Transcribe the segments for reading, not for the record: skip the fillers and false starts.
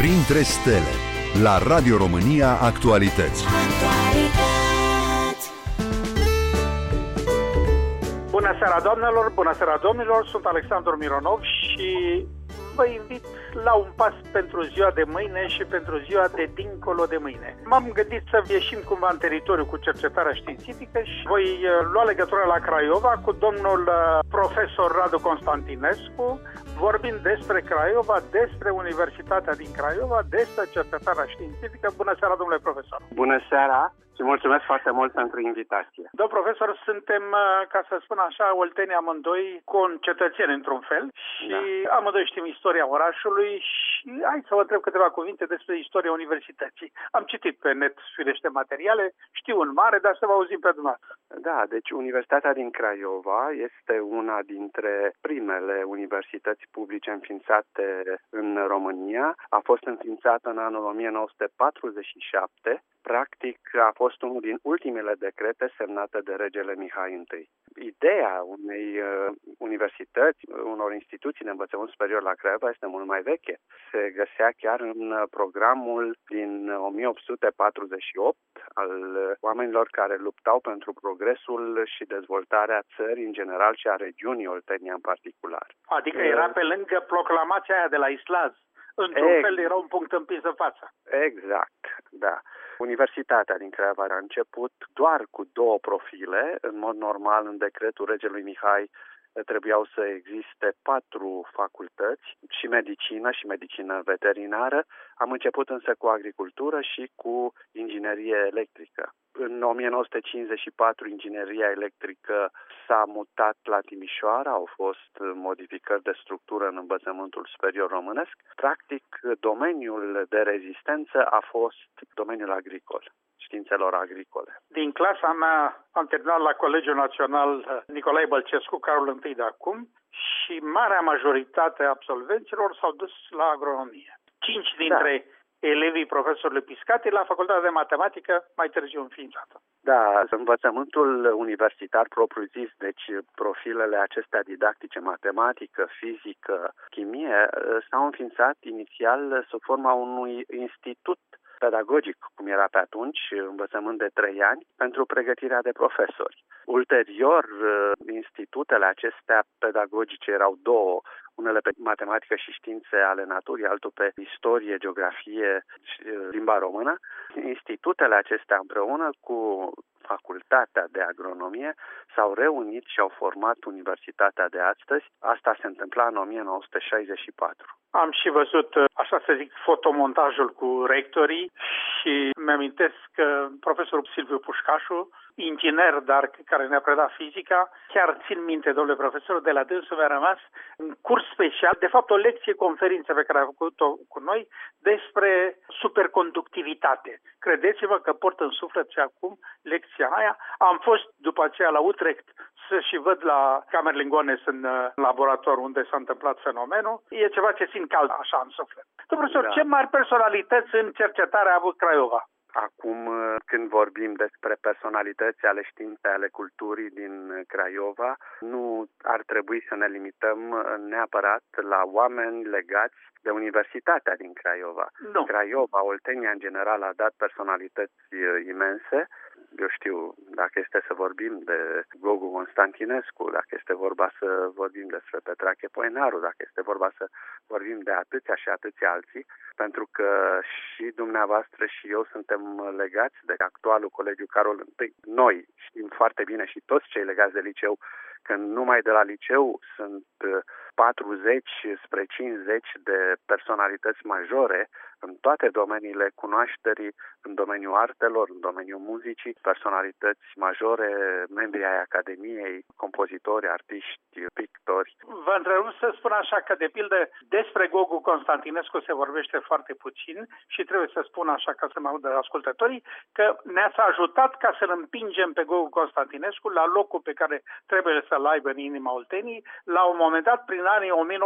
Printre stele, la Radio România Actualități. Bună seara, doamnelor, bună seara, domnilor, sunt Alexandru Mironov și vă invit la un pas pentru ziua de mâine și pentru ziua de dincolo de mâine. M-am gândit să ieșim cumva în teritoriu cu cercetarea științifică și voi lua legătura la Craiova cu domnul profesor Radu Constantinescu, vorbind despre Craiova, despre Universitatea din Craiova, despre cercetarea științifică. Bună seara, domnule profesor! Bună seara și mulțumesc foarte mult pentru invitație. Domnul profesor, suntem, ca să spun așa, olteni amândoi, concetățeni într-un fel și amândoi știm istoria orașului și hai să vă întreb câteva cuvinte despre istoria universității. Am citit pe net, firește, materiale, știu în mare, dar să vă auzim pe dumneavoastră. Da, deci Universitatea din Craiova este una dintre primele universități publice înființate în România. A fost înființată în anul 1947. Practic, a fost unul din ultimele decrete semnate de regele Mihai I. Ideea unei universități, unor instituții de învățământ superior la Craiova este mult mai veche. Se găsea chiar în programul din 1848 al oamenilor care luptau pentru progresul și dezvoltarea țării în general și a regiunii Oltenia în particular. Adică era pe lângă proclamația aia de la Islaz. Într-un fel era un punct împins în față. Exact, da. Universitatea din Craiova a început doar cu 2 profile. În mod normal, în decretul regelui Mihai trebuiau să existe 4 facultăți, și medicină și medicină veterinară. Am început însă cu agricultură și cu inginerie electrică. În 1954, ingineria electrică s-a mutat la Timișoara, au fost modificări de structură în învățământul superior românesc. Practic, domeniul de rezistență a fost domeniul agricol, științelor agricole. Din clasa mea am terminat la Colegiul Național Nicolae Bălcescu, Carol I de acum, și marea majoritate a absolvenților s-au dus la agronomie. 5 dintre elevii profesorului Piscati la Facultatea de Matematică, mai târziu înființată. Da, învățământul universitar propriu-zis, deci profilele acestea didactice, matematică, fizică, chimie, s-au înființat inițial sub forma unui institut pedagogic, cum era pe atunci, învățământ de 3 ani, pentru pregătirea de profesori. Ulterior, institutele acestea pedagogice erau 2, unele pe matematică și științe ale naturii, altul pe istorie, geografie și limba română. Institutele acestea împreună cu facultatea de agronomie s-au reunit și au format universitatea de astăzi. Asta se întâmpla în 1964. Am și văzut, așa să zic, fotomontajul cu rectorii și mi-amintesc că profesorul Silviu Pușcașu, inginer, dar care ne-a predat fizica, chiar țin minte, domnule profesor, de la dânsul mi-a rămas un curs special, de fapt o conferință pe care a făcut-o cu noi despre superconductivitate. Credeți-mă că port în suflet și acum lecția aia. Am fost după aceea la Utrecht să și văd la Kamerlingones în laborator unde s-a întâmplat fenomenul. E ceva ce țin cald așa în suflet. Domnule profesor, ce mari personalități în cercetare a avut Craiova? Acum, când vorbim despre personalități ale științei, ale culturii din Craiova, nu ar trebui să ne limităm neapărat la oameni legați de Universitatea din Craiova. Nu. Craiova, Oltenia în general, a dat personalități imense. Eu știu, dacă este să vorbim de Gogu Constantinescu, dacă este vorba să vorbim despre Petrache Poenaru, dacă este vorba să vorbim de atâția și atâția alții, pentru că și dumneavoastră și eu suntem legați de actualul Colegiu Carol I. Noi știm foarte bine și toți cei legați de liceu că numai de la liceu sunt 40 spre 50 de personalități majore în toate domeniile cunoașterii, în domeniul artelor, în domeniul muzicii, personalități majore, membri ai Academiei, compozitori, artiști, pictori. Vă întrerup să spun așa că, de pildă, despre Gogu Constantinescu se vorbește foarte puțin și trebuie să spun așa, ca să mă audă ascultătorii, că ne-ați ajutat ca să-l împingem pe Gogu Constantinescu la locul pe care trebuie să-l aibă în inima Olteniei. La un moment dat, prin anii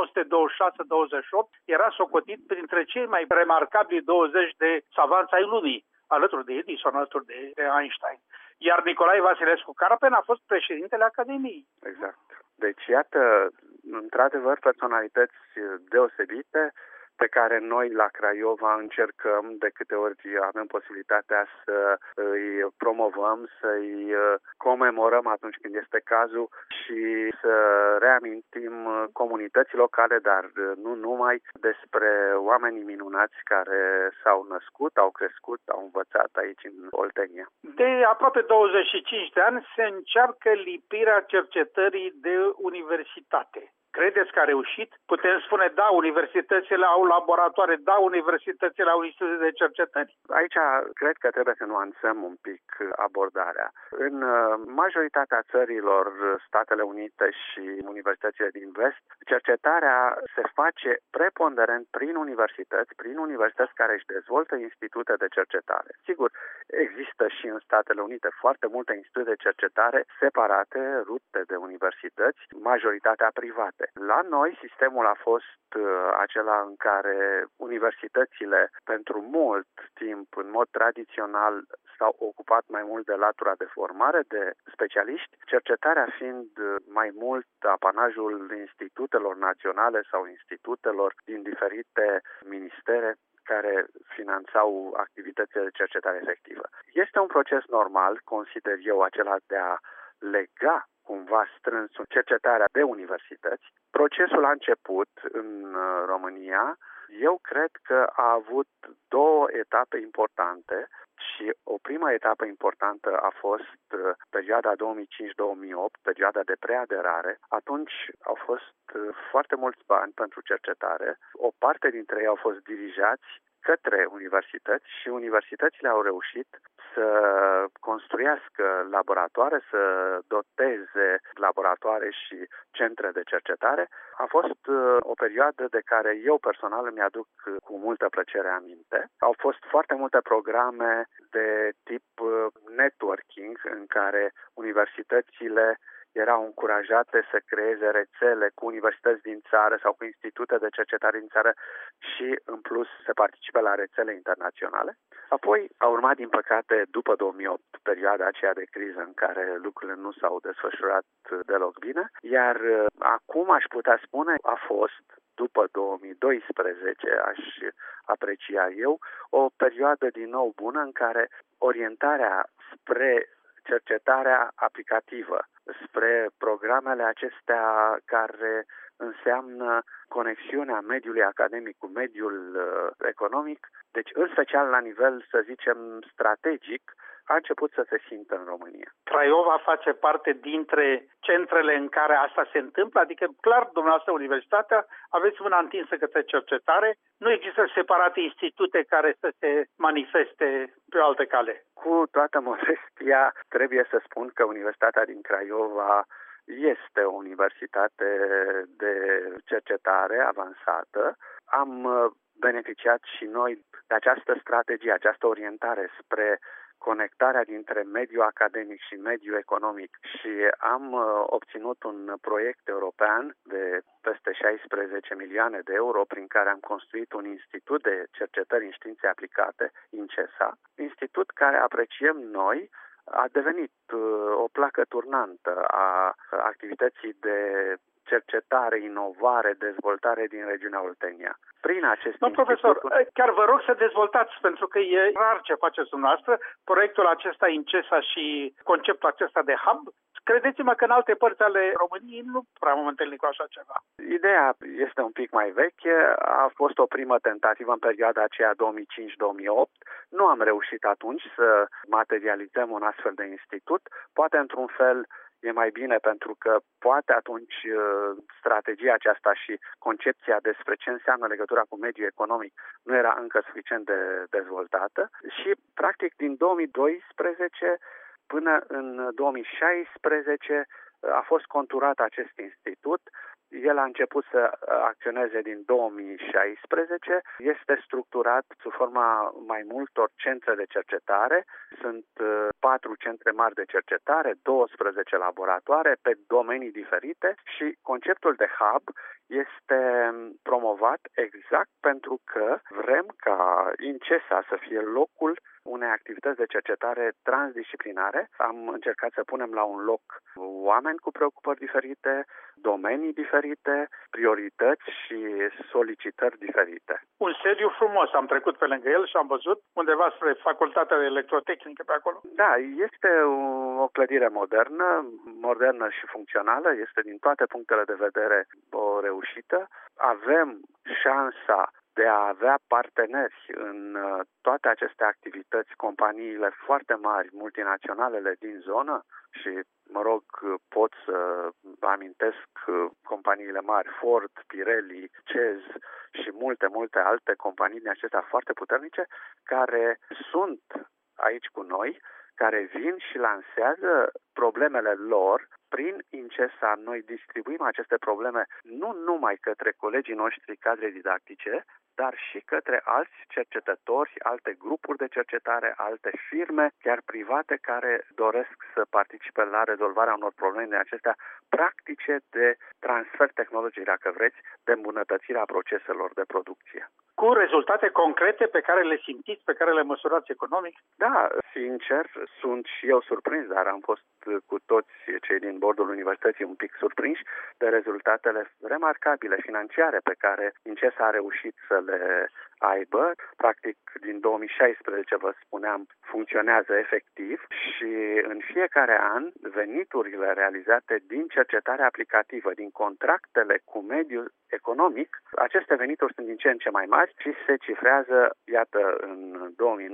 1926-28, era socotit printre cei mai remarcabili 20 de savanți ai lumii, alături de Edison, alături de Einstein. Iar Nicolae Vasilescu Carapen a fost președintele Academiei. Exact. Deci, iată, într-adevăr, personalități deosebite pe care noi la Craiova încercăm de câte ori avem posibilitatea să îi promovăm, să-i comemorăm atunci când este cazul și să reamintim comunității locale, dar nu numai, despre oamenii minunați care s-au născut, au crescut, au învățat aici în Oltenia. De aproape 25 de ani se încearcă lipirea cercetării de universitate. Credeți că a reușit? Putem spune, da, universitățile au laboratoare, da, universitățile au institute de cercetări. Aici cred că trebuie să nuanțăm un pic abordarea. În majoritatea țărilor, Statele Unite și universitățile din vest, cercetarea se face preponderent prin universități care își dezvoltă institute de cercetare. Sigur, există și în Statele Unite foarte multe institute de cercetare separate, rute de universități, majoritatea private. La noi, sistemul a fost acela în care universitățile pentru mult timp, în mod tradițional, s-au ocupat mai mult de latura de formare de specialiști, cercetarea fiind mai mult apanajul institutelor naționale sau institutelor din diferite ministere care finanțau activitățile de cercetare efectivă. Este un proces normal, consider eu, acela de a lega cumva strâns cercetarea de universități. Procesul a început în România. Eu cred că a avut două etape importante și o prima etapă importantă a fost perioada 2005-2008, perioada de preaderare. Atunci au fost foarte mulți bani pentru cercetare. O parte dintre ei au fost dirijați către universități și universitățile au reușit să construiască laboratoare, să doteze laboratoare și centre de cercetare. A fost o perioadă de care eu personal îmi aduc cu multă plăcere aminte. Au fost foarte multe programe de tip networking în care universitățile erau încurajate să creeze rețele cu universități din țară sau cu institute de cercetare din țară și, în plus, să participe la rețele internaționale. Apoi a urmat, din păcate, după 2008, perioada aceea de criză în care lucrurile nu s-au desfășurat deloc bine, iar acum aș putea spune a fost, după 2012, aș aprecia eu, o perioadă din nou bună în care orientarea spre cercetarea aplicativă, spre programele acestea care înseamnă conexiunea mediului academic cu mediul economic, deci în special la nivel, să zicem, strategic, a început să se simtă în România. Craiova face parte dintre centrele în care asta se întâmplă, adică clar, dumneavoastră, universitatea, aveți mâna întinsă către cercetare, nu există separate institute care să se manifeste pe o altă cale. Cu toată modestia, trebuie să spun că Universitatea din Craiova este o universitate de cercetare avansată. Am beneficiat și noi de această strategie, această orientare spre conectarea dintre mediul academic și mediul economic și am obținut un proiect european de peste 16 milioane de euro prin care am construit un institut de cercetări în științe aplicate, INCESA, institut care apreciem noi a devenit o placă turnantă a activității de cercetare, inovare, dezvoltare din regiunea Oltenia. Prin acest profesor, chiar vă rog să dezvoltați, pentru că e rar ce faceți dumneavoastră, proiectul acesta INCESA și conceptul acesta de hub. Credeți-mă că în alte părți ale României nu prea am întâlnit cu așa ceva. Ideea este un pic mai veche, a fost o primă tentativă în perioada aceea 2005-2008. Nu am reușit atunci să materializăm un astfel de institut, poate într-un fel e mai bine pentru că poate atunci strategia aceasta și concepția despre ce înseamnă legătura cu mediul economic nu era încă suficient de dezvoltată și practic din 2012 până în 2016 a fost conturat acest institut. El a început să acționeze din 2016, este structurat sub forma mai multor centre de cercetare. Sunt 4 centre mari de cercetare, 12 laboratoare pe domenii diferite și conceptul de hub este promovat exact pentru că vrem ca INCESA să fie locul unei activități de cercetare transdisciplinare. Am încercat să punem la un loc oameni cu preocupări diferite, domenii diferite, priorități și solicitări diferite. spațiu frumos. Am trecut pe lângă el și am văzut undeva spre facultatea de electrotehnică pe acolo. Da, este o clădire modernă și funcțională, este din toate punctele de vedere o reușită. Avem șansa de a avea parteneri în toate aceste activități, companiile foarte mari, multinaționalele din zonă și, pot să amintesc companiile mari, Ford, Pirelli, CEZ și multe alte companii din acestea foarte puternice care sunt aici cu noi, care vin și lansează problemele lor. Prin Incesa noi distribuim aceste probleme nu numai către colegii noștri cadre didactice, dar și către alți cercetători, alte grupuri de cercetare, alte firme, chiar private, care doresc să participe la rezolvarea unor probleme de acestea practice de transfer tehnologic, dacă vreți, de îmbunătățirea proceselor de producție. Cu rezultate concrete pe care le simțiți, pe care le măsurați economic? Da, sincer, sunt și eu surprins, dar am fost cu toți cei din bordul universității un pic surprinși de rezultatele remarcabile financiare pe care Incesa a reușit să le aibă. Practic, din 2016, vă spuneam, funcționează efectiv și în fiecare an veniturile realizate din cercetarea aplicativă, din contractele cu mediul economic, aceste venituri sunt din ce în ce mai mari și se cifrează, iată, în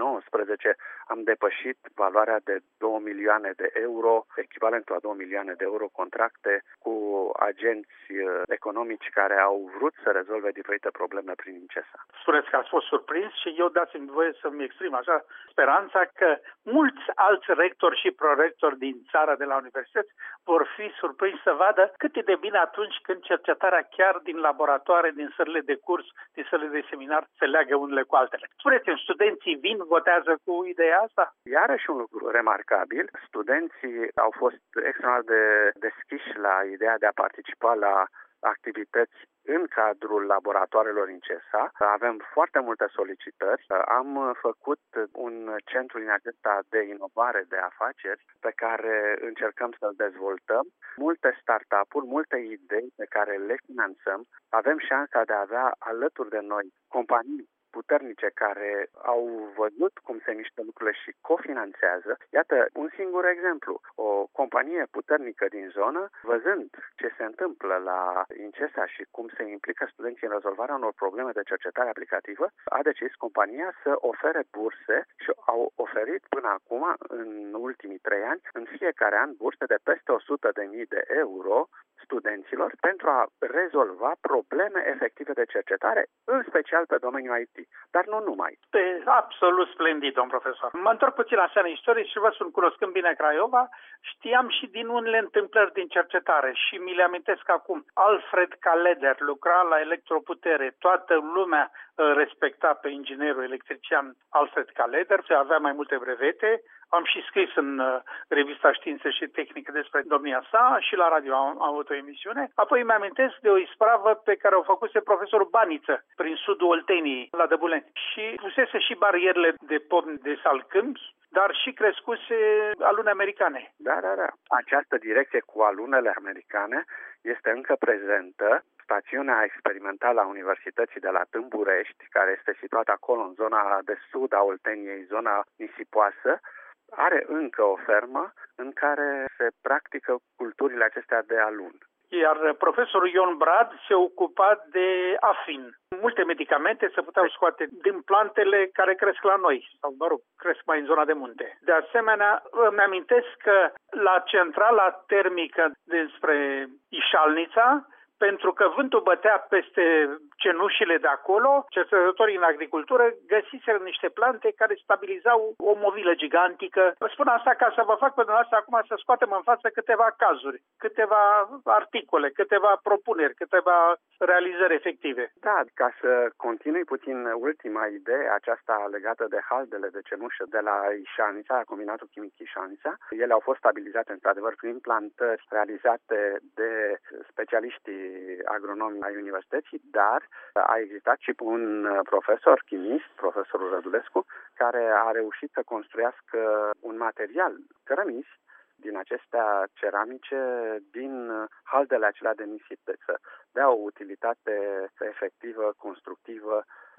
2019 am depășit valoarea de 2 milioane de euro, echivalentul a 2 milioane de euro contracte cu agenți economici care au vrut să rezolve diferite probleme prin Incesa. Spuneți că ați fost surprins și eu dați-mi voie să-mi exprim așa speranța că mulți alți rectori și prorectori din țară de la universități vor fi surprinși să vadă cât e de bine atunci când cercetarea chiar din laboratoare, din sălile de curs, din sălile de seminar se leagă unele cu altele. Spuneți-mi, studenții vin, votează cu ideea asta? Iarăși un lucru remarcabil, studenții au fost extraordinar de deschiși la ideea de a participa la activități în cadrul laboratoarelor Incesa. Avem foarte multe solicitări. Am făcut un centru din acesta de inovare de afaceri pe care încercăm să-l dezvoltăm. Multe startup-uri, multe idei pe care le finanțăm. Avem șansa de a avea alături de noi companii puternice care au văzut cum se mișcă lucrurile și cofinanțează. Iată, un singur exemplu. O companie puternică din zonă, văzând ce se întâmplă la Incesa și cum se implică studenții în rezolvarea unor probleme de cercetare aplicativă, a decis compania să ofere burse și au oferit până acum, în ultimii 3 ani, în fiecare an burse de peste 100.000 de euro studenților pentru a rezolva probleme efective de cercetare, în special pe domeniul IT, dar nu numai. E absolut splendid, domn profesor. Mă întorc puțin la seara istorie și vă spun, cunoscând bine Craiova, știam și din unele întâmplări din cercetare și mi le amintesc acum. Alfred Kaleder lucra la electroputere, toată lumea respecta pe inginerul electrician Alfred Kaleder, avea mai multe brevete. Am și scris în revista Științe și Tehnică despre domnia sa și la radio am avut o emisiune. Apoi îmi amintesc de o ispravă pe care o făcuse profesorul Baniță prin sudul Olteniei, la Dăbuleni. Și pusese și barierele de pomi de salcâmbi, dar și crescuse alune americane. Da. Această direcție cu alunele americane este încă prezentă. Stațiunea experimentală a Universității de la Tâmburești, care este situată acolo în zona de sud a Olteniei, zona nisipoasă, are încă o fermă în care se practică culturile acestea de alun. Iar profesorul Ion Brad se ocupa de afin. Multe medicamente se puteau scoate din plantele care cresc la noi, sau, cresc mai în zona de munte. De asemenea, îmi amintesc că la centrala termică dinspre Ișalnița, pentru că vântul bătea peste cenușile de acolo, cercetătorii în agricultură găsiseră niște plante care stabilizau o movilă gigantică. Vă spun asta ca să vă fac pe dumneavoastră acum să scoatem în față câteva cazuri, câteva articole, câteva propuneri, câteva realizări efective. Da, ca să continui puțin ultima idee, aceasta legată de haldele de cenușă de la Ișalnița, la Combinatul Chimic Ișalnița, ele au fost stabilizate într-adevăr prin plantări realizate de specialiștii agronomi ai universității, dar a existat și un profesor chimist, profesorul Rădulescu, care a reușit să construiască un material, cărămizi, din acestea ceramice, din haldele acelea de nisip, deci să dea o utilitate efectivă, constructivă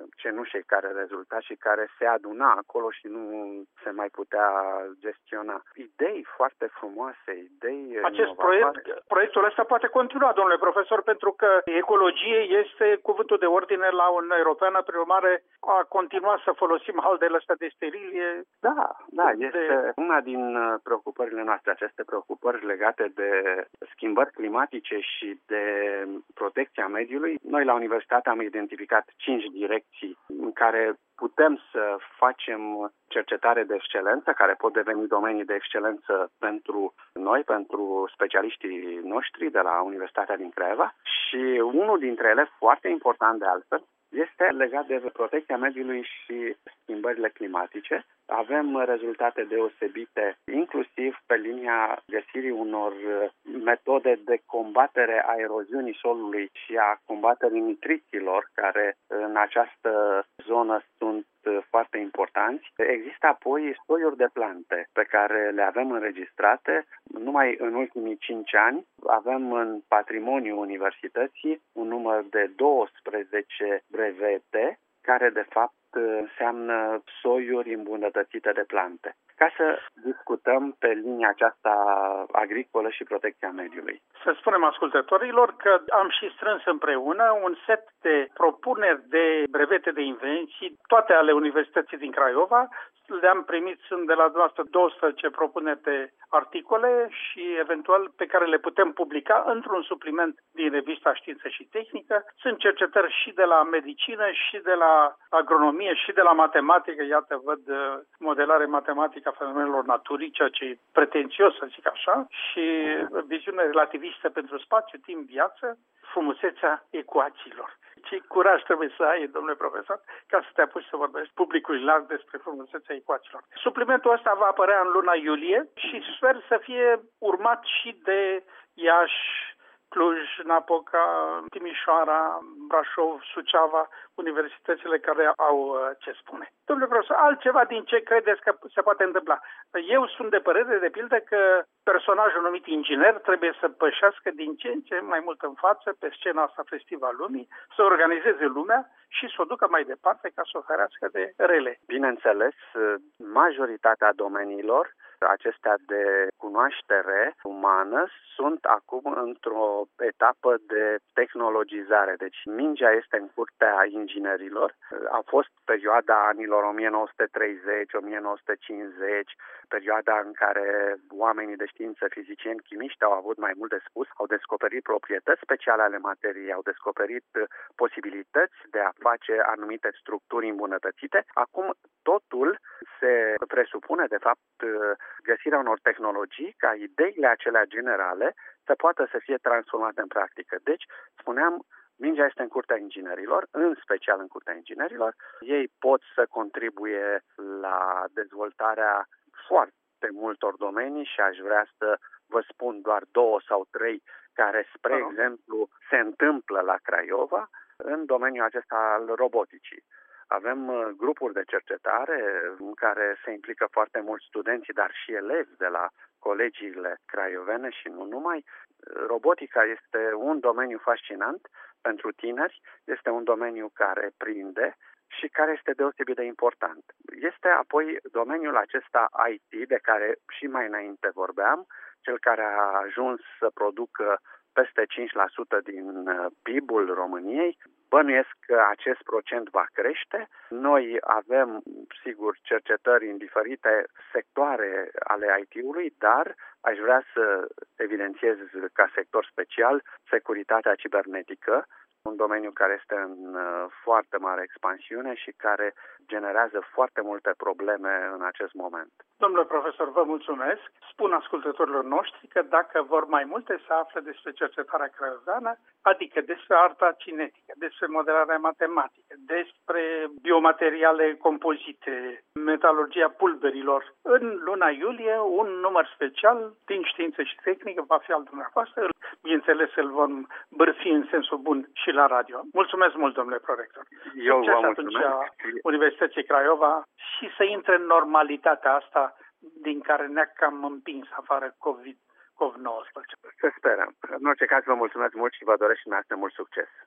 cenușei care rezulta și care se aduna acolo și nu se mai putea gestiona. Idei foarte frumoase, idei Acest proiectul ăsta poate continua, domnule profesor, pentru că ecologie este cuvântul de ordine la Uniunea Europeană, prin urmare a continua să folosim haldele astea de sterilie. Da, este una din preocupările noastre, aceste preocupări legate de schimbări climatice și de protecția mediului. Noi la universitate am identificat 5 direcții în care putem să facem cercetare de excelență, care pot deveni domenii de excelență pentru noi, pentru specialiștii noștri de la Universitatea din Craiova. Și unul dintre ele, foarte important de altfel, este legat de protecția mediului și schimbările climatice. Avem rezultate deosebite, inclusiv pe linia găsirii unor metode de combatere a eroziunii solului și a combaterii nitriților, care în această zonă sunt foarte importanți. Există apoi soiuri de plante pe care le avem înregistrate. Numai în ultimii 5 ani avem în patrimoniul universității un număr de 12 brevete care de fapt înseamnă soiuri îmbunătățite de plante. Ca să discutăm pe linia aceasta agricolă și protecția mediului. Să spunem ascultătorilor că am și strâns împreună un set de propuneri de brevete de invenții, toate ale Universității din Craiova. Le-am primit, sunt de la dumneavoastră 12 propuneri de articole și eventual pe care le putem publica într-un supliment din revista Știință și Tehnică. Sunt cercetări și de la medicină și de la agronomie și de la matematică. Iată, văd modelare matematică a fenomenelor naturii, ceea ce e pretențios, să zic așa, și viziune relativistă pentru spațiu, timp, viață, frumusețea ecuațiilor. Ce curaj trebuie să ai, domnule profesor, ca să te apuci să vorbești publicului larg despre frumusețea ecuațiilor. Suplimentul ăsta va apărea în luna iulie și sper să fie urmat și de Iași, Cluj, Napoca, Timișoara, Brașov, Suceava, universitățile care au ce spune. Domnule profesor, altceva din ce credeți că se poate întâmpla? Eu sunt de părere, de pildă, că personajul numit inginer trebuie să pășească din ce în ce mai mult în față pe scena asta Festival Lumii, să organizeze lumea și să o ducă mai departe ca să o ferească de rele. Bineînțeles, majoritatea domeniilor acestea de cunoaștere umană sunt acum într-o etapă de tehnologizare. Deci mingea este în curtea inginerilor. A fost perioada anilor 1930-1950, perioada în care oamenii de știință, fizicieni, chimiști au avut mai mult de spus, au descoperit proprietăți speciale ale materiei, au descoperit posibilități de a face anumite structuri îmbunătățite. Acum totul se presupune, de fapt, găsirea unor tehnologii ca ideile acelea generale să poată să fie transformate în practică. Deci, spuneam, mingea este în curtea inginerilor, în special în curtea inginerilor. Ei pot să contribuie la dezvoltarea foarte multor domenii și aș vrea să vă spun doar 2 sau 3 care, spre exemplu, se întâmplă la Craiova în domeniul acesta al roboticii. Avem grupuri de cercetare în care se implică foarte mulți studenți, dar și elevi de la colegiile craiovene și nu numai. Robotica este un domeniu fascinant pentru tineri, este un domeniu care prinde și care este deosebit de important. Este apoi domeniul acesta IT, de care și mai înainte vorbeam, cel care a ajuns să producă peste 5% din PIB-ul României. Bănuiesc că acest procent va crește. Noi avem, sigur, cercetări în diferite sectoare ale IT-ului, dar aș vrea să evidențiez ca sector special securitatea cibernetică, un domeniu care este în foarte mare expansiune și care generează foarte multe probleme în acest moment. Domnule profesor, vă mulțumesc. Spun ascultătorilor noștri că dacă vor mai multe să afle despre cercetarea craioveană, adică despre arta cinetică, despre modelarea matematică, despre biomateriale compozite, metalurgia pulberilor, în luna iulie un număr special din Știință și Tehnică va fi al dumneavoastră. Bineînțeles, îl vom bârfi în sensul bun și la radio. Mulțumesc mult, domnule prorector. Eu vă mulțumesc. Universității Craiova și să intre în normalitatea asta din care ne-a cam împins afară COVID-19. Să sperăm. În orice caz, vă mulțumesc mult și vă doresc și dumneavoastră mult succes.